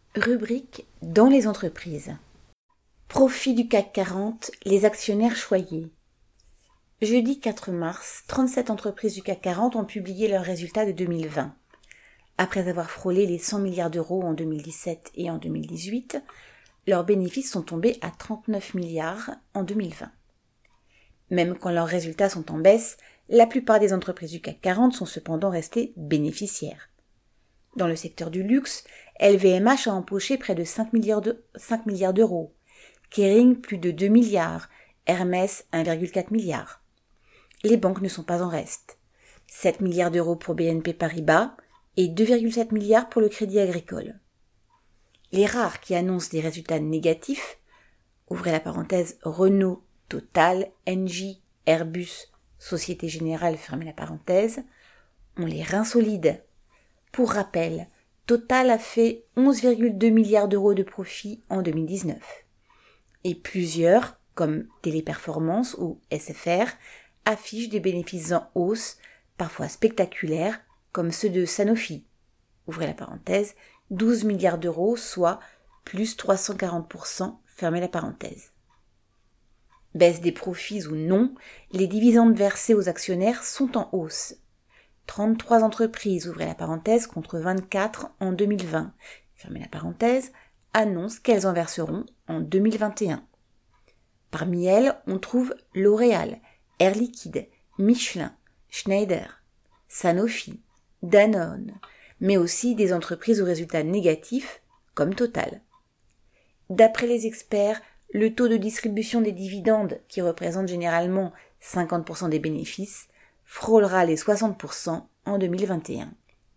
Rubrique dans les entreprises. Profit du CAC 40, les actionnaires choyés. Jeudi 4 mars, 37 entreprises du CAC 40 ont publié leurs résultats de 2020. Après avoir frôlé les 100 milliards d'euros en 2017 et en 2018, leurs bénéfices sont tombés à 39 milliards en 2020. Même quand leurs résultats sont en baisse, la plupart des entreprises du CAC 40 sont cependant restées bénéficiaires. Dans le secteur du luxe, LVMH a empoché près de 5 milliards d'euros, Kering plus de 2 milliards, Hermès 1,4 milliard. Les banques ne sont pas en reste. 7 milliards d'euros pour BNP Paribas et 2,7 milliards pour le Crédit Agricole. Les rares qui annoncent des résultats négatifs, ouvrez la parenthèse Renault, Total, Engie, Airbus, Société Générale, fermez la parenthèse, ont les reins solides. Pour rappel, Total a fait 11,2 milliards d'euros de profit en 2019. Et plusieurs, comme Téléperformance ou SFR, affichent des bénéfices en hausse, parfois spectaculaires, comme ceux de Sanofi. Ouvrez la parenthèse, 12 milliards d'euros, soit plus 340%, fermez la parenthèse. Baisse des profits ou non, les dividendes versés aux actionnaires sont en hausse. 33 entreprises, ouvrez la parenthèse, contre 24 en 2020, fermez la parenthèse, annoncent qu'elles en verseront en 2021. Parmi elles, on trouve L'Oréal, Air Liquide, Michelin, Schneider, Sanofi, Danone, mais aussi des entreprises aux résultats négatifs, comme Total. D'après les experts, le taux de distribution des dividendes, qui représente généralement 50% des bénéfices, frôlera les 60% en 2021.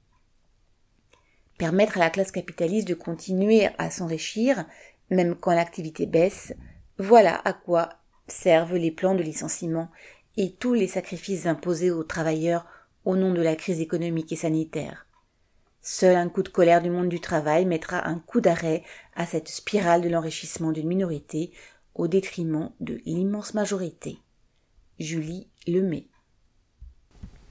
Permettre à la classe capitaliste de continuer à s'enrichir, même quand l'activité baisse, voilà à quoi servent les plans de licenciement et tous les sacrifices imposés aux travailleurs au nom de la crise économique et sanitaire. Seul un coup de colère du monde du travail mettra un coup d'arrêt à cette spirale de l'enrichissement d'une minorité au détriment de l'immense majorité. Julie Lemay.